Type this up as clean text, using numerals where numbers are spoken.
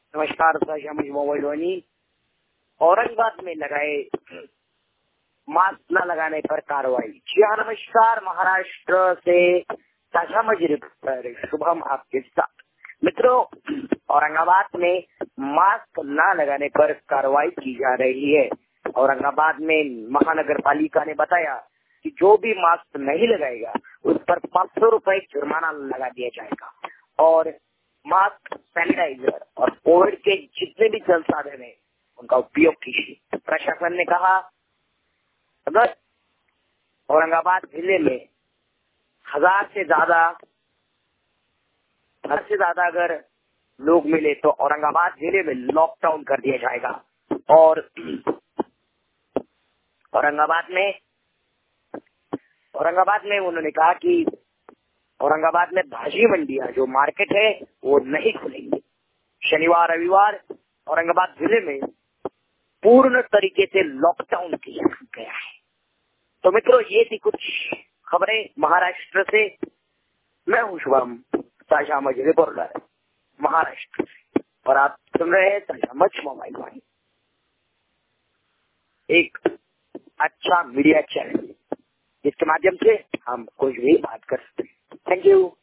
नमस्कार मोबाइल वानी। औरंगाबाद में लगाए मास्क न लगाने पर कार्रवाई। जी हाँ, नमस्कार। महाराष्ट्र से ताजा मजरे पर शुभम आपके साथ। मित्रों, औरंगाबाद में मास्क न लगाने पर कार्रवाई की जा रही है। औरंगाबाद में महानगर पालिका ने बताया कि जो भी मास्क नहीं लगाएगा उस पर 500 रुपए जुर्माना लगा दिया जाएगा और मास्क, सैनिटाइजर और कोविड के जितने भी संसाधन है उनका उपयोग कीजिए। प्रशासन ने कहा अगर औरंगाबाद जिले में 1000 से ज्यादा अगर लोग मिले तो औरंगाबाद जिले में लॉकडाउन कर दिया जाएगा। और औरंगाबाद में उन्होंने कहा कि औरंगाबाद में भाजी मंडियां जो मार्केट है वो नहीं खुलेंगी। शनिवार रविवार औरंगाबाद जिले में पूर्ण तरीके से लॉकडाउन किया गया है। तो मित्रों, ये थी कुछ खबरें महाराष्ट्र से। मैं हूँ शुभम, ताजा मज रिपोर्टर महाराष्ट्र से, और आप सुन रहे हैं ताजा मच मोबाइल वाणी, एक अच्छा मीडिया चैनल जिसके माध्यम से हम कुछ भी बात कर सकते हैं। Thank you.